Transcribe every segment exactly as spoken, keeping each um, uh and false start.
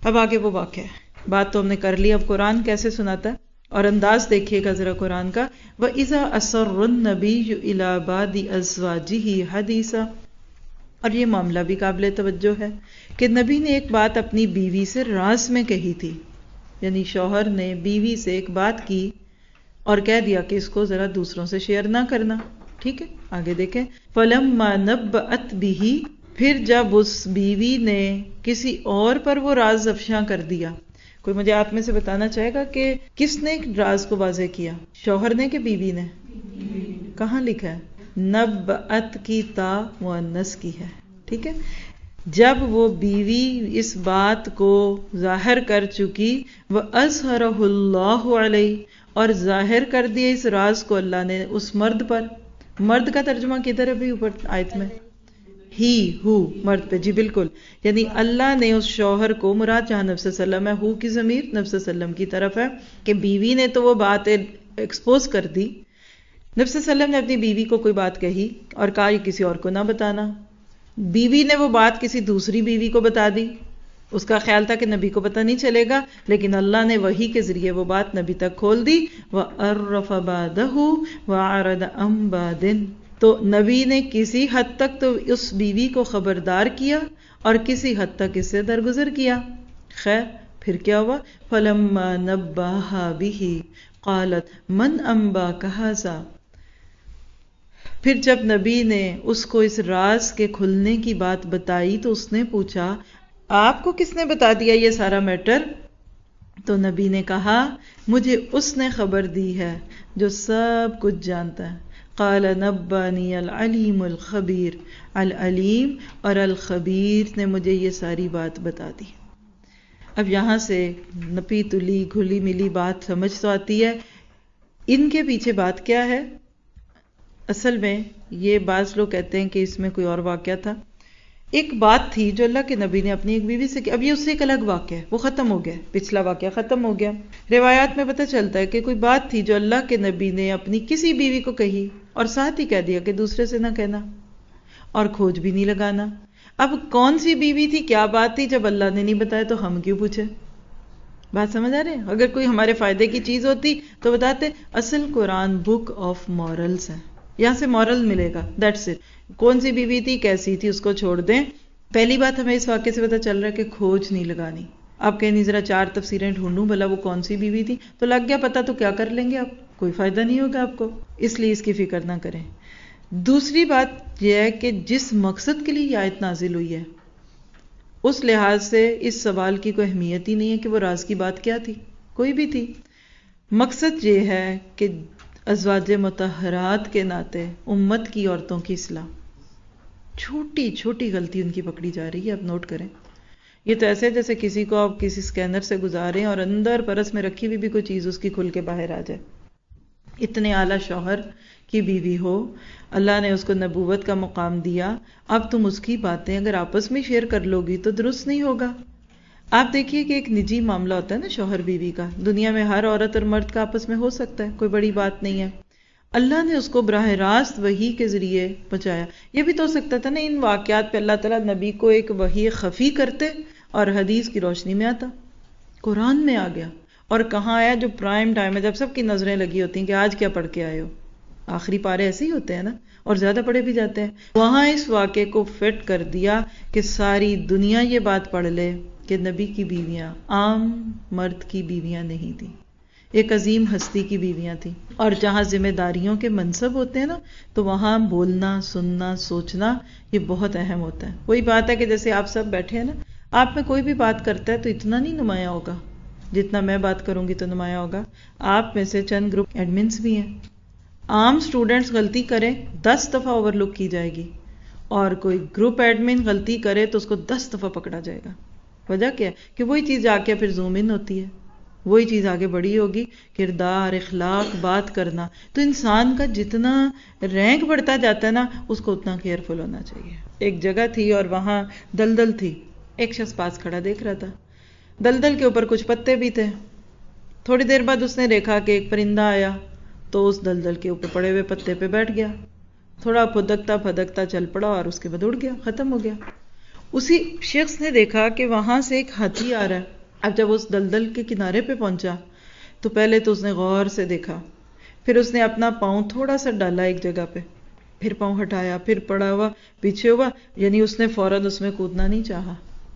اب آگے وہ واقعہ ہے. بات تو ہم نے کر لی، اب قرآن کیسے سناتا ہے اور انداز دیکھیے گا ذرا قرآن کا. وَإِذَا أَسَرَّ النَّبِيُّ إِلَىٰ بَعْضِ أَزْوَاجِهِ حَدِيثًا، اور یہ معاملہ بھی قابل توجہ ہے کہ نبی نے ایک بات اپنی بیوی سے راز میں کہی تھی، یعنی شوہر نے بیوی سے ایک بات کی اور کہہ دیا کہ اس کو ذرا دوسروں سے شیئر نہ کرنا. ٹھیک ہے، آگے دیکھیں. فَلَمَّا نَبَّأَتْ بِهِ، پھر جب اس بیوی نے کسی اور پر وہ راز افشاں کر دیا. کوئی مجھے آپ میں سے بتانا چاہے گا کہ کس نے راز کو واضح کیا، شوہر نے کہ بیوی نے؟ کہاں لکھا ہے؟ نبأت کی تا مؤنث کی ہے. ٹھیک ہے، جب وہ بیوی اس بات کو ظاہر کر چکی، وَأَظْهَرَهُ اللَّهُ عَلَيْهِ، اور ظاہر کر دیا اس راز کو اللہ نے اس مرد پر. مرد کا ترجمہ کدھر ہے بھی اوپر آیت میں؟ ہی ہو، مرد پہ. جی بالکل، یعنی اللہ نے اس شوہر کو، مراد جہاں نبی صلی اللہ علیہ وسلم ہے، ہو کی ضمیر نبی صلی اللہ علیہ وسلم کی طرف ہے کہ بیوی نے تو وہ بات ایکسپوز کر دی. نبی صلی اللہ علیہ وسلم نے اپنی بیوی کو کوئی بات کہی اور کہا یہ کسی اور کو نہ بتانا. بیوی نے وہ بات کسی دوسری بیوی کو بتا دی. اس کا خیال تھا کہ نبی کو پتہ نہیں چلے گا، لیکن اللہ نے وحی کے ذریعے وہ بات نبی تک کھول دی. وَأَرَّفَ بَعْدَهُ وَأَعْرَضَ عَن بَعْدٍ، تو نبی نے کسی حد تک تو اس بیوی کو خبردار کیا اور کسی حد تک اس سے درگزر کیا. خیر پھر کیا ہوا؟ فَلَمَّا نَبَّأَهَا بِهِ قَالَتْ مَنْ أَنبَأَكَ هَٰذَا، پھر جب نبی نے اس کو اس راز کے کھلنے کی بات بتائی تو اس نے پوچھا آپ کو کس نے بتا دیا یہ سارا میٹر؟ تو نبی نے کہا مجھے اس نے خبر دی ہے جو سب کچھ جانتا ہے. قال نبانی العلیم الخبیر، العلیم اور الخبیر نے مجھے یہ ساری بات بتا دی. اب یہاں سے نپی تلی گھلی ملی بات سمجھ تو آتی ہے. ان کے پیچھے بات کیا ہے؟ اصل میں یہ بعض لوگ کہتے ہیں کہ اس میں کوئی اور واقعہ تھا. ایک بات تھی جو اللہ کے نبی نے اپنی ایک بیوی سے کی. اب یہ اس سے ایک الگ واقعہ ہے، وہ ختم ہو گیا، پچھلا واقعہ ختم ہو گیا. روایات میں پتہ چلتا ہے کہ کوئی بات تھی جو اللہ کے نبی نے اپنی کسی بیوی کو کہی اور ساتھ ہی کہہ دیا کہ دوسرے سے نہ کہنا اور کھوج بھی نہیں لگانا. اب کون سی بیوی تھی، کیا بات تھی، جب اللہ نے نہیں بتایا تو ہم کیوں پوچھیں؟ بات سمجھ آ رہے ہیں؟ اگر کوئی ہمارے فائدے کی چیز ہوتی تو بتاتے. اصل قرآن بک آف مورلز ہے، یہاں سے مورل ملے گا، دیٹس اٹ. کون سی بیوی تھی، کیسی تھی، اس کو چھوڑ دیں. پہلی بات ہمیں اس واقعے سے پتہ چل رہا ہے کہ کھوج نہیں لگانی. آپ کہیں نہیں ذرا چار تفسیریں ڈھونڈوں بھلا وہ کون سی بیوی تھی، تو لگ گیا پتہ تو کیا کر لیں گے آپ، کوئی فائدہ نہیں ہوگا آپ کو. اس لیے اس کی فکر نہ کریں. دوسری بات یہ ہے کہ جس مقصد کے لیے یہ آیت نازل ہوئی ہے اس لحاظ سے اس سوال کی کوئی اہمیت ہی نہیں ہے کہ وہ راز کی بات کیا تھی، کوئی بھی تھی. مقصد یہ ہے کہ ازواج مطہرات کے ناطے امت کی عورتوں کی اصلاح. چھوٹی چھوٹی غلطی ان کی پکڑی جا رہی ہے، آپ نوٹ کریں. یہ تو ایسے جیسے کسی کو آپ کسی سکینر سے گزاریں اور اندر پرس میں رکھی ہوئی بھی کوئی چیز اس کی کھل کے باہر آ جائے. اتنے اعلیٰ شوہر کی بیوی ہو، اللہ نے اس کو نبوت کا مقام دیا، اب تم اس کی باتیں اگر آپس میں شیئر کر لو گی تو درست نہیں ہوگا. آپ دیکھیے کہ ایک نجی معاملہ ہوتا ہے نا شوہر بیوی کا، دنیا میں ہر عورت اور مرد کا آپس میں ہو سکتا ہے، کوئی بڑی بات نہیں ہے. اللہ نے اس کو براہ راست وحی کے ذریعے پہنچایا. یہ بھی تو ہو سکتا تھا نا ان واقعات پہ اللہ تعالیٰ نبی کو ایک وحی خفی کرتے اور حدیث کی روشنی میں آتا. قرآن میں آ گیا. اور کہاں آیا؟ جو پرائم ٹائم ہے، جب سب کی نظریں لگی ہوتی ہیں کہ آج کیا پڑھ کے آئے ہو. آخری پارے ایسے ہی ہوتے ہیں نا، اور زیادہ پڑھے بھی جاتے ہیں. وہاں اس واقعے کو فٹ کر دیا کہ ساری دنیا یہ بات پڑھ لے کہ نبی کی بیویاں عام مرد کی بیویاں نہیں تھیں، ایک عظیم ہستی کی بیویاں تھیں. اور جہاں ذمہ داریوں کے منصب ہوتے ہیں نا تو وہاں بولنا، سننا، سوچنا یہ بہت اہم ہوتا ہے. وہی بات ہے کہ جیسے آپ سب بیٹھے ہیں نا، آپ میں کوئی بھی بات کرتا ہے تو اتنا نہیں نمایاں ہوگا جتنا میں بات کروں گی تو نمایاں ہوگا. آپ میں سے چند گروپ ایڈمنس بھی ہیں. عام سٹوڈنٹس غلطی کریں دس دفعہ اوور لک کی جائے گی، اور کوئی گروپ ایڈمن غلطی کرے تو اس کو دس دفعہ پکڑا جائے گا. وجہ کیا ہے؟ کہ وہی چیز آ کے پھر زوم ان ہوتی ہے، وہی چیز آگے بڑھی ہوگی. کردار، اخلاق، بات کرنا. تو انسان کا جتنا رینک بڑھتا جاتا ہے نا اس کو اتنا کیئرفل ہونا چاہیے. ایک جگہ تھی اور وہاں دلدل تھی. ایک شخص پاس کھڑا دیکھ رہا تھا، دلدل کے اوپر کچھ پتے بھی تھے. تھوڑی دیر بعد اس نے دیکھا کہ ایک پرندہ آیا تو اس دلدل کے اوپر پڑے ہوئے پتے پہ بیٹھ گیا. تھوڑا پھدکتا پھدکتا چل پڑا اور اس کے بعد اڑ گیا، ختم ہو گیا. اسی شخص نے دیکھا کہ وہاں سے ایک ہاتھی آ رہا ہے. اب جب اس دلدل کے کنارے پہ پہنچا تو پہلے تو اس نے غور سے دیکھا, پھر اس نے اپنا پاؤں تھوڑا سا ڈالا ایک جگہ پہ, پھر پاؤں ہٹایا, پھر پڑا ہوا پیچھے ہوا, یعنی اس نے فوراً اس میں کودنا نہیں چاہا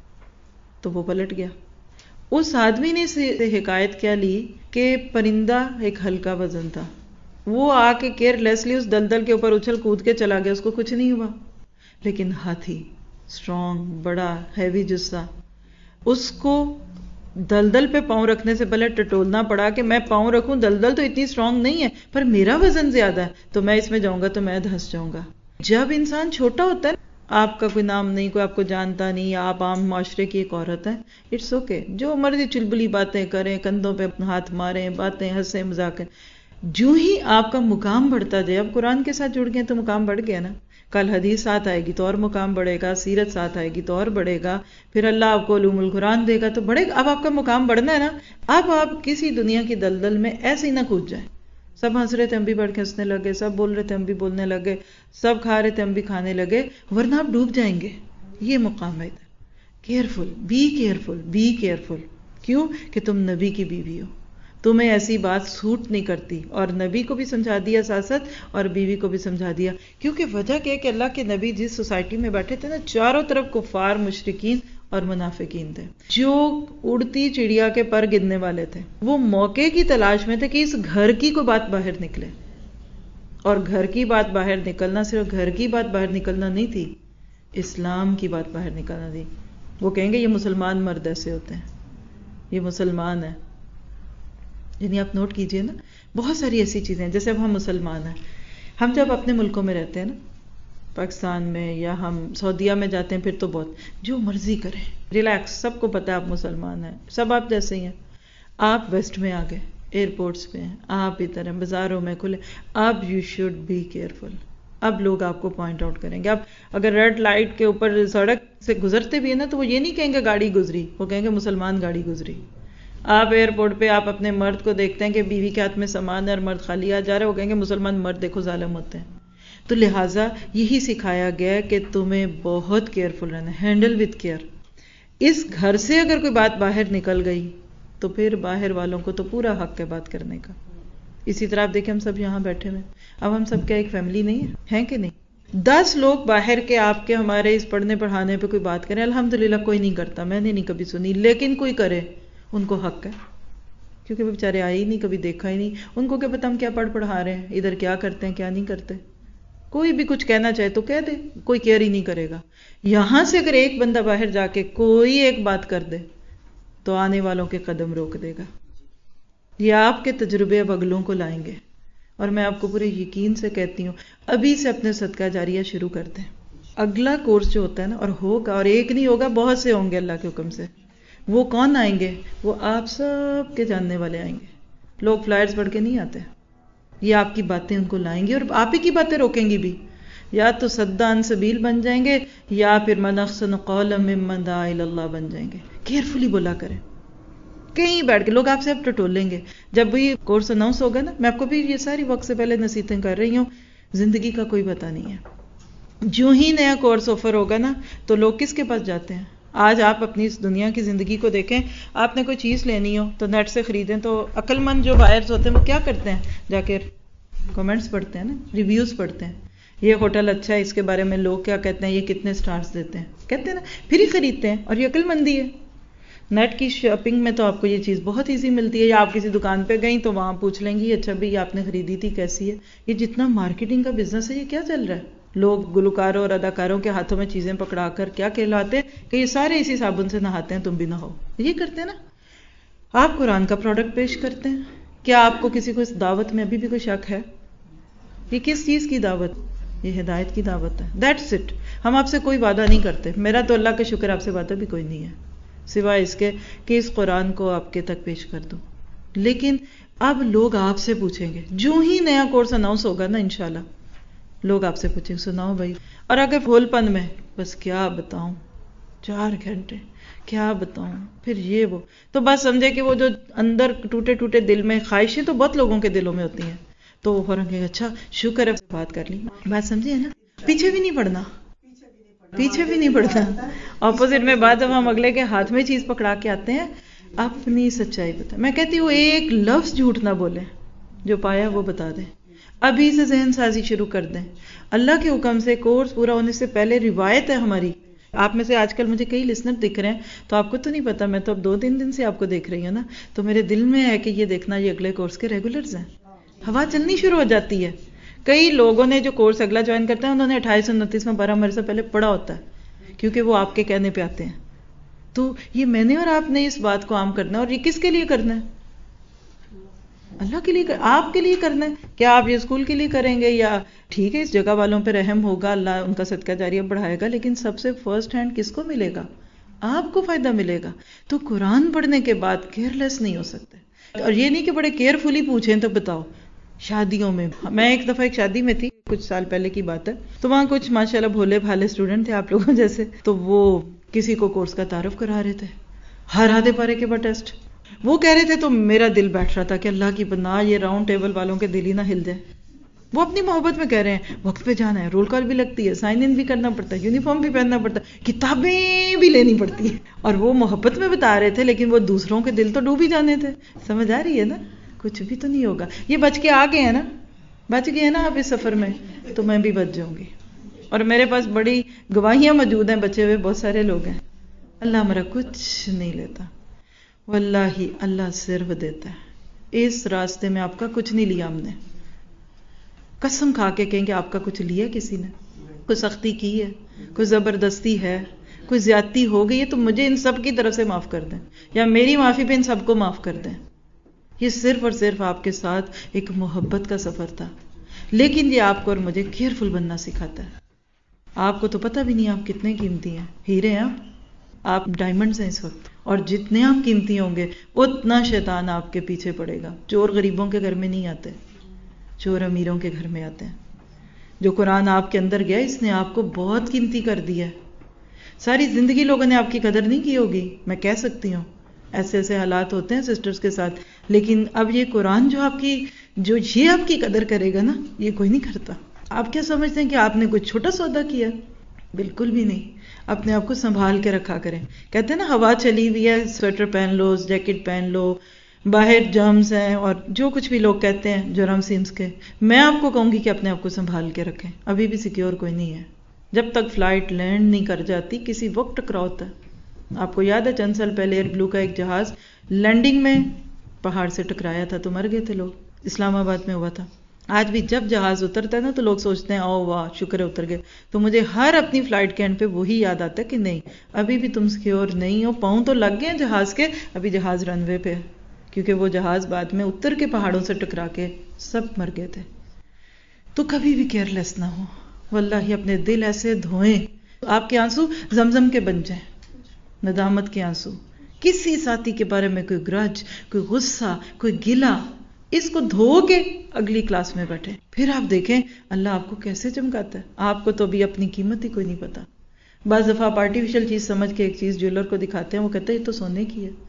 تو وہ پلٹ گیا. اس آدمی نے سے حکایت کیا لی کہ پرندہ ایک ہلکا وزن تھا, وہ آ کے کیئر لیسلی اس دلدل کے اوپر اچھل کود کے چلا گیا, اس کو کچھ نہیں ہوا. لیکن ہاتھی اسٹرانگ, بڑا ہیوی جسہ, اس کو دلدل پہ پاؤں رکھنے سے پہلے ٹٹولنا پڑا کہ میں پاؤں رکھوں, دلدل تو اتنی اسٹرانگ نہیں ہے پر میرا وزن زیادہ ہے تو میں اس میں جاؤں گا تو میں دھس جاؤں گا. جب انسان چھوٹا ہوتا ہے, آپ کا کوئی نام نہیں, کوئی آپ کو جانتا نہیں, آپ عام معاشرے کی ایک عورت ہیں, اٹس اوکے, جو مرضی چلبلی باتیں کریں, کندھوں پہ ہاتھ ماریں, باتیں ہنسیں مذاقیں. جو ہی آپ کا مقام بڑھتا جائے, اب قرآن کے ساتھ جڑ گئے تو مقام بڑھ گیا نا, کل حدیث ساتھ آئے گی تو اور مقام بڑھے گا, سیرت ساتھ آئے گی تو اور بڑھے گا, پھر اللہ آپ کو علوم القرآن دے گا تو بڑھے گا. اب آپ کا مقام بڑھنا ہے نا, اب آپ کسی دنیا کی دلدل میں ایسے ہی نہ کود جائیں. سب ہنس رہے تھے ہم بھی بڑھ کے ہنسنے لگے, سب بول رہے تھے ہم بھی بولنے لگے, سب کھا رہے تھے ہم بھی کھانے لگے, ورنہ آپ ڈوب جائیں گے. یہ مقام ہے. Careful, be careful, be careful. کیوں کہ تم نبی کی بیوی ہو, تمہیں ایسی بات سوٹ نہیں کرتی. اور نبی کو بھی سمجھا دیا ساتھ ساتھ, اور بیوی کو بھی سمجھا دیا, کیونکہ وجہ کیا کہ اللہ کے نبی جس سوسائٹی میں بیٹھے تھے نا, چاروں طرف کفار, مشرکین اور منافقین تھے, جو اڑتی چڑیا کے پر گننے والے تھے. وہ موقع کی تلاش میں تھے کہ اس گھر کی کوئی بات باہر نکلے. اور گھر کی بات باہر نکلنا صرف گھر کی بات باہر نکلنا نہیں تھی, اسلام کی بات باہر نکلنا تھی. وہ کہیں گے یہ مسلمان مرد ایسے ہوتے ہیں, یہ مسلمان ہے. یعنی آپ نوٹ کیجئے نا, بہت ساری ایسی چیزیں ہیں. جیسے اب ہم مسلمان ہیں, ہم جب اپنے ملکوں میں رہتے ہیں نا, پاکستان میں یا ہم سعودیہ میں جاتے ہیں, پھر تو بہت جو مرضی کریں, ریلیکس, سب کو پتہ ہے آپ مسلمان ہیں, سب آپ جیسے ہی ہیں. آپ ویسٹ میں آ گئے, ایئرپورٹس پہ ہیں, آپ ادھر ہیں, بازاروں میں کھلے, اب یو شوڈ بی کیئرفل. اب لوگ آپ کو پوائنٹ آؤٹ کریں گے. اب اگر ریڈ لائٹ کے اوپر سڑک سے گزرتے بھی ہیں نا, تو وہ یہ نہیں کہیں گے گاڑی گزری, وہ کہیں گے مسلمان گاڑی گزری. آپ ایئرپورٹ پہ آپ اپنے مرد کو دیکھتے ہیں کہ بیوی کے ہاتھ میں سامان ہے اور مرد خالی آ جا رہا ہے, وہ کہیں گے مسلمان مرد دیکھو ظالم ہوتے ہیں. تو لہٰذا یہی سکھایا گیا ہے کہ تمہیں بہت کیئرفل رہنا, ہینڈل وتھ کیئر. اس گھر سے اگر کوئی بات باہر نکل گئی تو پھر باہر والوں کو تو پورا حق ہے بات کرنے کا. اسی طرح آپ دیکھیں ہم سب یہاں بیٹھے ہوئے, اب ہم سب کیا ایک فیملی نہیں ہے, ہیں کہ نہیں؟ دس لوگ باہر کے آپ کے ہمارے اس پڑھنے پڑھانے پہ کوئی بات کریں, الحمدللہ کوئی نہیں کرتا, میں نے نہیں کبھی سنی, لیکن کوئی کرے ان کو حق ہے, کیونکہ وہ بیچارے آئے ہی نہیں, کبھی دیکھا ہی نہیں, ان کو کیا پتا ہم کیا پڑھ پڑھا رہے ہیں, ادھر کیا کرتے ہیں کیا نہیں کرتے. کوئی بھی کچھ کہنا چاہے تو کہہ دے, کوئی کیئر ہی نہیں کرے گا. یہاں سے اگر ایک بندہ باہر جا کے کوئی ایک بات کر دے تو آنے والوں کے قدم روک دے گا. یہ آپ کے تجربے اب اگلوں کو لائیں گے, اور میں آپ کو پورے یقین سے کہتی ہوں ابھی سے اپنے صدقہ جاریہ شروع کر دیں. اگلا کورس جو ہوتا ہے نا, اور ہوگا, اور ایک نہیں ہوگا, بہت سے ہوں گے اللہ کے حکم سے. وہ کون آئیں گے؟ وہ آپ سب کے جاننے والے آئیں گے. لوگ فلائرز پڑھ کے نہیں آتے, یہ آپ کی باتیں ان کو لائیں گی اور آپ ہی کی باتیں روکیں گی بھی. یا تو صدا عن سبیل بن جائیں گے, یا پھر من احسن قولا ممن دعا الی اللہ بن جائیں گے. کیئرفلی بولا کریں, کہیں بیٹھ کے لوگ آپ سے اب ٹٹولیں گے. جب بھی کورس اناؤنس ہوگا نا, میں آپ کو بھی یہ ساری وقت سے پہلے نصیحتیں کر رہی ہوں, زندگی کا کوئی پتہ نہیں ہے. جو ہی نیا کورس آفر ہوگا نا, تو لوگ کس کے پاس جاتے ہیں؟ آج آپ اپنی اس دنیا کی زندگی کو دیکھیں, آپ نے کوئی چیز لینی ہو تو نیٹ سے خریدیں, تو عقل مند جو بائرز ہوتے ہیں وہ کیا کرتے ہیں؟ جا کے کمنٹس پڑھتے ہیں نا, ریویوز پڑھتے ہیں, یہ ہوٹل اچھا ہے, اس کے بارے میں لوگ کیا کہتے ہیں, یہ کتنے سٹارز دیتے ہیں, کہتے ہیں نا, پھر ہی خریدتے ہیں. اور یہ عقل مندی ہے. نیٹ کی شاپنگ میں تو آپ کو یہ چیز بہت ایزی ملتی ہے, یا آپ کسی دکان پہ گئیں تو وہاں پوچھ لیں گی اچھا بھی آپ نے خریدی تھی کیسی ہے. یہ جتنا مارکیٹنگ کا بزنس ہے, یہ کیا چل رہا ہے؟ لوگ گلوکاروں اور اداکاروں کے ہاتھوں میں چیزیں پکڑا کر کیا کہلاتے کہ یہ سارے اسی صابن سے نہاتے ہیں, تم بھی نہ ہو. یہ کرتے ہیں نا. آپ قرآن کا پروڈکٹ پیش کرتے ہیں. کیا آپ کو کسی کو اس دعوت میں ابھی بھی کوئی شک ہے؟ یہ کس چیز کی دعوت؟ یہ ہدایت کی دعوت ہے. That's it. ہم آپ سے کوئی وعدہ نہیں کرتے. میرا تو اللہ کا شکر آپ سے وعدہ بھی کوئی نہیں ہے, سوائے اس کے کہ اس قرآن کو آپ کے تک پیش کر دوں. لیکن اب لوگ آپ سے پوچھیں گے, جو ہی نیا کورس اناؤنس ہوگا نا انشاءاللہ, لوگ آپ سے پوچھیں گے سناؤ بھائی. اور اگر پھول پن میں بس کیا بتاؤں, چار گھنٹے کیا بتاؤں, پھر یہ وہ, تو بس سمجھے کہ وہ جو اندر ٹوٹے ٹوٹے دل میں خواہشیں تو بہت لوگوں کے دلوں میں ہوتی ہیں, تو وہ فوراً کہے اچھا شکر ہے بات کر لی. بات سمجھے نا, پیچھے بھی نہیں پڑنا. پیچھے بھی نہیں پڑتا. اپوزٹ میں بعد جب ہم اگلے کے ہاتھ میں چیز پکڑا کے آتے ہیں اپنی سچائی بتا. میں کہتی ہوں ایک لفظ جھوٹ نہ بولے, جو پایا وہ بتا دیں, ابھی سے ذہن سازی شروع کر دیں. اللہ کے حکم سے کورس پورا ہونے سے پہلے روایت ہے ہماری. آپ میں سے آج کل مجھے کئی لسنر دکھ رہے ہیں, تو آپ کو تو نہیں پتا, میں تو اب دو تین دن سے آپ کو دیکھ رہی ہوں نا, تو میرے دل میں ہے کہ یہ دیکھنا یہ اگلے کورس کے ریگولرز ہیں. ہوا چلنی شروع ہو جاتی ہے. کئی لوگوں نے جو کورس اگلا جوائن کرتے ہیں انہوں نے اٹھائیس انتیس میں بارہ مہینے سے پہلے پڑھا ہوتا ہے, کیونکہ وہ آپ کے کہنے پہ آتے ہیں. تو یہ میں نے اور آپ نے اس بات کو عام کرنا ہے. اور یہ کس کے لیے کرنا ہے؟ اللہ کے لیے, آپ کے لیے کرنا ہے. کیا آپ یہ اسکول کے لیے کریں گے یا ٹھیک ہے اس جگہ والوں پہ رحم ہوگا, اللہ ان کا صدقہ جاریہ بڑھائے گا, لیکن سب سے فرسٹ ہینڈ کس کو ملے گا؟ آپ کو فائدہ ملے گا. تو قرآن پڑھنے کے بعد کیئر لیس نہیں ہو سکتے. اور یہ نہیں کہ بڑے کیئرفلی پوچھیں تو بتاؤ. شادیوں میں, میں ایک دفعہ ایک شادی میں تھی, کچھ سال پہلے کی بات ہے, تو وہاں کچھ ماشاءاللہ بھولے بھالے اسٹوڈنٹ تھے آپ لوگوں جیسے, تو وہ کسی کو کورس کا تعارف کرا رہے تھے, ہر آدھے پارے کے بعد ٹیسٹ وہ کہہ رہے تھے, تو میرا دل بیٹھ رہا تھا کہ اللہ کی پناہ یہ راؤنڈ ٹیبل والوں کے دل ہی نہ ہل جائے. وہ اپنی محبت میں کہہ رہے ہیں وقت پہ جانا ہے, رول کال بھی لگتی ہے, سائن ان بھی کرنا پڑتا ہے, یونیفارم بھی پہننا پڑتا ہے, کتابیں بھی لینی پڑتی ہیں, اور وہ محبت میں بتا رہے تھے, لیکن وہ دوسروں کے دل تو ڈوب ہی جانے تھے. سمجھ آ رہی ہے نا؟ کچھ بھی تو نہیں ہوگا. یہ بچ کے آ گئے ہیں نا, بچ گئے ہیں نا آپ اس سفر میں, تو میں بھی بچ جاؤں گی. اور میرے پاس بڑی گواہیاں موجود ہیں, بچے ہوئے بہت سارے لوگ ہیں. اللہ ہمارا کچھ نہیں لیتا, واللہ اللہ صرف دیتا ہے. اس راستے میں آپ کا کچھ نہیں لیا ہم نے. قسم کھا کے کہیں کہ آپ کا کچھ لیا کسی نے؟ کوئی سختی کی ہے, کوئی زبردستی ہے, کوئی زیادتی ہو گئی ہے تو مجھے ان سب کی طرف سے معاف کر دیں, یا میری معافی پہ ان سب کو معاف کر دیں. یہ صرف اور صرف آپ کے ساتھ ایک محبت کا سفر تھا, لیکن یہ آپ کو اور مجھے کیئرفل بننا سکھاتا ہے. آپ کو تو پتہ بھی نہیں آپ کتنے قیمتی ہیں, ہیرے ہیں آپ, آپ ڈائمنڈز ہیں اس وقت, اور جتنے آپ قیمتی ہوں گے اتنا شیطان آپ کے پیچھے پڑے گا. چور غریبوں کے گھر میں نہیں آتے, چور امیروں کے گھر میں آتے ہیں. جو قرآن آپ کے اندر گیا اس نے آپ کو بہت قیمتی کر دیا ہے. ساری زندگی لوگوں نے آپ کی قدر نہیں کی ہوگی, میں کہہ سکتی ہوں, ایسے ایسے حالات ہوتے ہیں سسٹرز کے ساتھ, لیکن اب یہ قرآن جو آپ کی جو یہ آپ کی قدر کرے گا نا, یہ کوئی نہیں کرتا. آپ کیا سمجھتے ہیں کہ آپ نے کوئی چھوٹا سودا کیا؟ بالکل بھی نہیں. اپنے آپ کو سنبھال کے رکھا کریں. کہتے ہیں نا ہوا چلی ہوئی ہے, سویٹر پہن لو, جیکٹ پہن لو, باہر جرمز ہیں, اور جو کچھ بھی لوگ کہتے ہیں جرم سیمز کے, میں آپ کو کہوں گی کہ اپنے آپ کو سنبھال کے رکھیں. ابھی بھی سیکیور کوئی نہیں ہے. جب تک فلائٹ لینڈ نہیں کر جاتی کسی وقت ٹکراؤ ہوتا ہے. آپ کو یاد ہے چند سال پہلے ایئر بلو کا ایک جہاز لینڈنگ میں پہاڑ سے ٹکرایا تھا, تو مر گئے تھے لوگ. اسلام آباد میں ہوا تھا. آج بھی جب جہاز اترتا ہے نا تو لوگ سوچتے ہیں او واہ شکر ہے اتر گئے. تو مجھے ہر اپنی فلائٹ کے اینڈ پہ وہی یاد آتا ہے کہ نہیں, ابھی بھی تم سیکیور نہیں ہو. پاؤں تو لگ گئے جہاز کے, ابھی جہاز رن وے پہ ہے, کیونکہ وہ جہاز بعد میں اتر کے پہاڑوں سے ٹکرا کے سب مر گئے تھے. تو کبھی بھی کیئر لیس نہ ہو. واللہ اپنے دل ایسے دھوئیں آپ کے آنسو زمزم کے بن جائیں, ندامت کے آنسو. کسی ساتھی کے بارے میں کوئی گرج, کوئی غصہ, کوئی گلہ, اس کو دھو کے اگلی کلاس میں بیٹھے. پھر آپ دیکھیں اللہ آپ کو کیسے چمکاتا ہے. آپ کو تو بھی اپنی قیمت ہی کوئی نہیں پتا. بعض دفعہ آپ آرٹیفیشل چیز سمجھ کے ایک چیز جیولر کو دکھاتے ہیں, وہ کہتے ہیں یہ تو سونے کی ہے.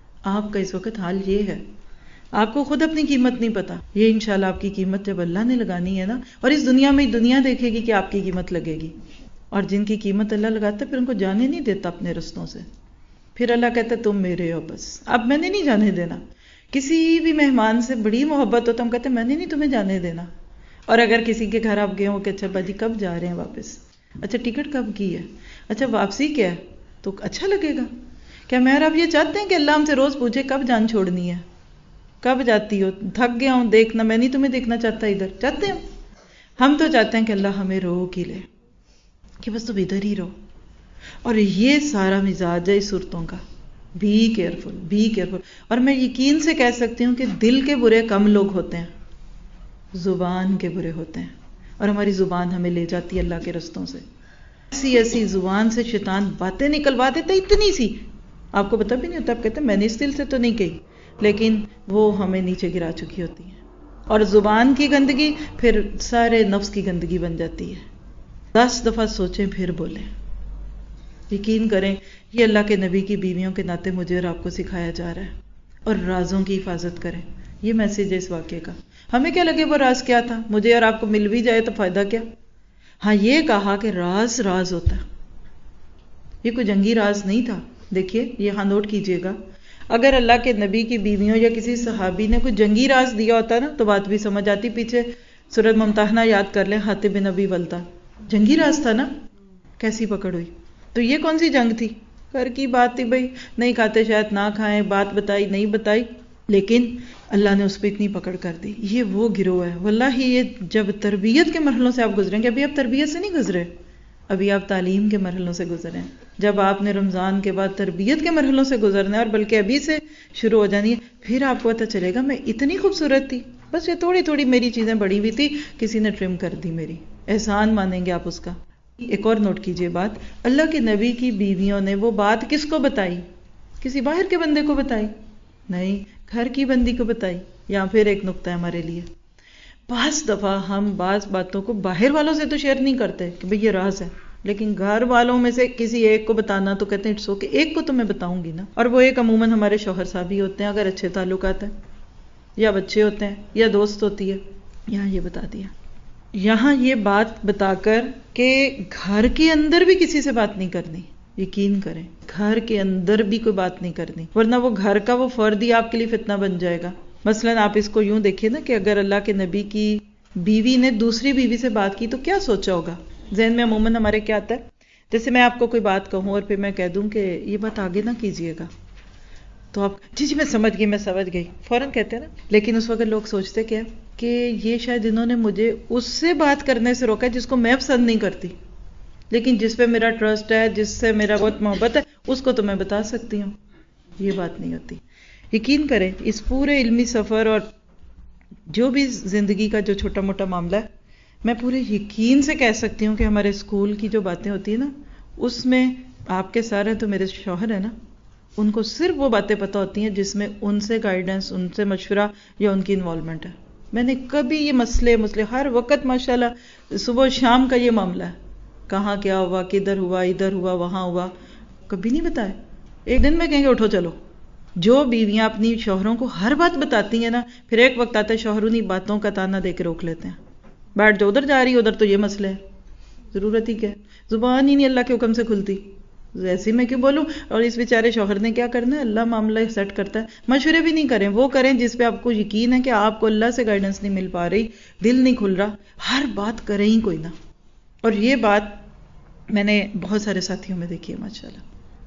آپ کا اس وقت حال یہ ہے, آپ کو خود اپنی قیمت نہیں پتا. یہ انشاءاللہ آپ کی قیمت جب اللہ نے لگانی ہے نا, اور اس دنیا میں دنیا دیکھے گی کہ آپ کی قیمت لگے گی. اور جن کی قیمت اللہ لگاتا ہے پھر ان کو جانے نہیں دیتا اپنے رستوں سے. پھر اللہ کہتا ہے تم میرے ہو بس, اب میں نے نہیں جانے دینا. کسی بھی مہمان سے بڑی محبت ہو تو ہم کہتے ہیں میں نے نہیں تمہیں جانے دینا. اور اگر کسی کے گھر آپ گئے ہو کہ اچھا باجی کب جا رہے ہیں واپس, اچھا ٹکٹ کب کی ہے, اچھا واپسی کیا ہے, تو اچھا لگے گا. کیا میں اور آپ یہ چاہتے ہیں کہ اللہ ہم سے روز پوچھے کب جان چھوڑنی ہے, کب جاتی ہو, تھک گیا ہوں دیکھنا, میں نہیں تمہیں دیکھنا چاہتا ادھر. چاہتے ہیں ہم تو چاہتے ہیں کہ اللہ ہمیں روک ہی لے, کہ بس تم ادھر ہی رہو. اور یہ سارا مزاج ہے اس صورتوں کا. Be careful, be careful. اور میں یقین سے کہہ سکتی ہوں کہ دل کے برے کم لوگ ہوتے ہیں, زبان کے برے ہوتے ہیں. اور ہماری زبان ہمیں لے جاتی ہے اللہ کے رستوں سے. ایسی ایسی زبان سے شیطان باتیں نکلوا دیتا ہے, اتنی سی آپ کو پتہ بھی نہیں ہوتا. آپ کہتے ہیں میں نے اس دل سے تو نہیں کہی, لیکن وہ ہمیں نیچے گرا چکی ہوتی ہے. اور زبان کی گندگی پھر سارے نفس کی گندگی بن جاتی ہے. دس دفعہ سوچیں پھر بولیں. یقین کریں یہ اللہ کے نبی کی بیویوں کے ناطے مجھے اور آپ کو سکھایا جا رہا ہے. اور رازوں کی حفاظت کریں, یہ میسج ہے اس واقعے کا. ہمیں کیا لگے وہ راز کیا تھا, مجھے اور آپ کو مل بھی جائے تو فائدہ کیا. ہاں یہ کہا کہ راز راز ہوتا ہے, یہ کوئی جنگی راز نہیں تھا. دیکھیے یہاں نوٹ کیجئے گا، اگر اللہ کے نبی کی بیویوں یا کسی صحابی نے کوئی جنگی راز دیا ہوتا نا تو بات بھی سمجھ آتی. پیچھے سورۃ ممتحنہ یاد کر لیں، حاتب بن ابی بلتہ جنگی راز تھا نا، کیسی پکڑ ہوئی. تو یہ کون سی جنگ تھی؟ گھر کی بات تھی بھائی، نہیں کھاتے شاید نہ کھائیں، بات بتائی نہیں بتائی، لیکن اللہ نے اس پہ اتنی پکڑ کر دی. یہ وہ گروہ ہے واللہ، یہ جب تربیت کے مرحلوں سے آپ گزریں گے، ابھی آپ تربیت سے نہیں گزرے، ابھی آپ تعلیم کے مرحلوں سے گزرے ہیں. جب آپ نے رمضان کے بعد تربیت کے مرحلوں سے گزرنا ہے، اور بلکہ ابھی سے شروع ہو جانی ہے، پھر آپ کو پتہ چلے گا میں اتنی خوبصورت تھی، بس یہ تھوڑی تھوڑی میری چیزیں بڑی ہوئی تھی، کسی نے ٹرم کر دی میری. احسان مانیں گے آپ اس کا. ایک اور نوٹ کیجئے بات، اللہ کے نبی کی بیویوں نے وہ بات کس کو بتائی؟ کسی باہر کے بندے کو بتائی؟ نہیں، گھر کی بندی کو بتائی. یہاں پھر ایک نقطہ ہے ہمارے لیے. بعض دفعہ ہم بعض باتوں کو باہر والوں سے تو شیئر نہیں کرتے کہ بھئی یہ راز ہے، لیکن گھر والوں میں سے کسی ایک کو بتانا تو کہتے ہیں اٹس اوکے، ایک کو تو میں بتاؤں گی نا. اور وہ ایک عموماً ہمارے شوہر صاحب ہی ہوتے ہیں اگر اچھے تعلقات ہیں، یا بچے ہوتے ہیں، یا دوست ہوتی ہے. یہاں یہ بتا دیا، یہاں یہ بات بتا کر کہ گھر کے اندر بھی کسی سے بات نہیں کرنی. یقین کریں گھر کے اندر بھی کوئی بات نہیں کرنی، ورنہ وہ گھر کا وہ فرد ہی آپ کے لیے فتنہ بن جائے گا. مثلاً آپ اس کو یوں دیکھیں نا کہ اگر اللہ کے نبی کی بیوی نے دوسری بیوی سے بات کی تو کیا سوچا ہوگا؟ ذہن میں عموماً ہمارے کیا آتا ہے؟ جیسے میں آپ کو کوئی بات کہوں اور پھر میں کہہ دوں کہ یہ بات آگے نہ کیجئے گا، تو آپ جی جی میں سمجھ گئی میں سمجھ گئی فوراً کہتے ہیں نا. لیکن اس وقت لوگ سوچتے کیا کہ یہ شاید انہوں نے مجھے اس سے بات کرنے سے روکا جس کو میں پسند نہیں کرتی، لیکن جس پہ میرا ٹرسٹ ہے، جس سے میرا بہت محبت ہے، اس کو تو میں بتا سکتی ہوں. یہ بات نہیں ہوتی. یقین کریں اس پورے علمی سفر اور جو بھی زندگی کا جو چھوٹا موٹا معاملہ ہے، میں پورے یقین سے کہہ سکتی ہوں کہ ہمارے اسکول کی جو باتیں ہوتی ہیں نا، اس میں آپ کے سارے تو میرے شوہر ہیں نا، ان کو صرف وہ باتیں پتہ ہوتی ہیں جس میں ان سے گائیڈنس، ان سے مشورہ یا ان کی انوالومنٹ ہے. میں نے کبھی یہ مسئلے مسئلے ہر وقت ماشاءاللہ صبح شام کا یہ معاملہ ہے، کہاں کیا ہوا، کدھر ہوا، ادھر ہوا، وہاں ہوا، کبھی نہیں بتایا. ایک دن میں کہیں گے اٹھو چلو. جو بیویاں اپنی شوہروں کو ہر بات بتاتی ہیں نا، پھر ایک وقت آتا ہے شوہر انہیں باتوں کا تانا دے کے روک لیتے ہیں. بیٹھ جاؤ، ادھر جا رہی ادھر تو یہ مسئلہ ہے، ضرورت ہی کیا ہے، زبان ہی نہیں اللہ کے حکم سے کھلتی، ایسی میں کیوں بولوں. اور اس بیچارے شوہر نے کیا کرنا ہے، اللہ معاملہ سیٹ کرتا ہے. مشورے بھی نہیں کریں، وہ کریں جس پہ آپ کو یقین ہے کہ آپ کو اللہ سے گائیڈنس نہیں مل پا رہی، دل نہیں کھل رہا، ہر بات کریں ہی کوئی نہ. اور یہ بات میں نے بہت سارے ساتھیوں میں دیکھی ہے ماشاءاللہ.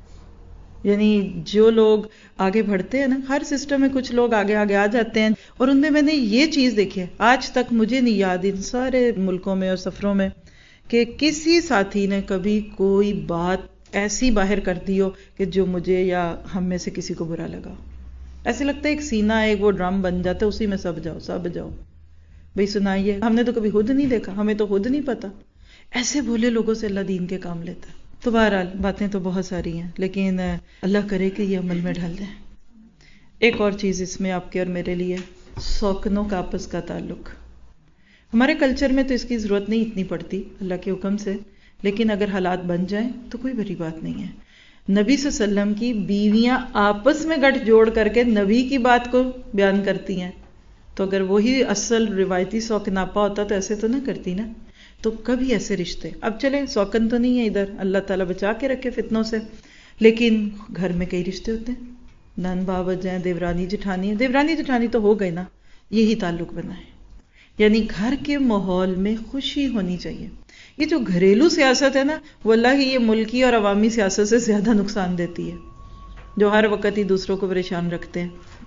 یعنی جو لوگ آگے بڑھتے ہیں نا، ہر سسٹم میں کچھ لوگ آگے آگے آ جاتے ہیں، اور ان میں میں نے یہ چیز دیکھی ہے، آج تک مجھے نہیں یاد ان سارے ملکوں میں اور سفروں میں کہ کسی ساتھی نے کبھی کوئی بات ایسی باہر کر دی ہو کہ جو مجھے یا ہم میں سے کسی کو برا لگا. ایسے لگتا ہے ایک سینہ ایک وہ ڈرم بن جاتا ہے، اسی میں سب جاؤ سب جاؤ بھئی سنائیے، ہم نے تو کبھی خود نہیں دیکھا، ہمیں تو خود نہیں پتا. ایسے بھولے لوگوں سے اللہ دین کے کام لیتا ہے. تو بہرحال باتیں تو بہت ساری ہیں، لیکن اللہ کرے کہ یہ عمل میں ڈھل جائیں. ایک اور چیز اس میں آپ کے اور میرے لیے، سوکنوں کا آپس کا تعلق. ہمارے کلچر میں تو اس کی ضرورت نہیں اتنی پڑتی اللہ کے حکم سے، لیکن اگر حالات بن جائیں تو کوئی بڑی بات نہیں ہے. نبی صلی اللہ علیہ وسلم کی بیویاں آپس میں گٹھ جوڑ کر کے نبی کی بات کو بیان کرتی ہیں، تو اگر وہی اصل روایتی سوکناپا ہوتا تو ایسے تو نہ کرتی نا. تو کبھی ایسے رشتے، اب چلیں سوکن تو نہیں ہے ادھر، اللہ تعالیٰ بچا کے رکھے فتنوں سے، لیکن گھر میں کئی رشتے ہوتے ہیں، نان بھاوج ہیں، دیورانی جٹھانی، دیورانی جٹھانی تو ہو گئے نا، یہی تعلق بنا ہے. یعنی گھر کے ماحول میں خوشی ہونی چاہیے. یہ جو گھریلو سیاست ہے نا، واللہ یہ ملکی اور عوامی سیاست سے زیادہ نقصان دیتی ہے، جو ہر وقت ہی دوسروں کو پریشان رکھتے ہیں.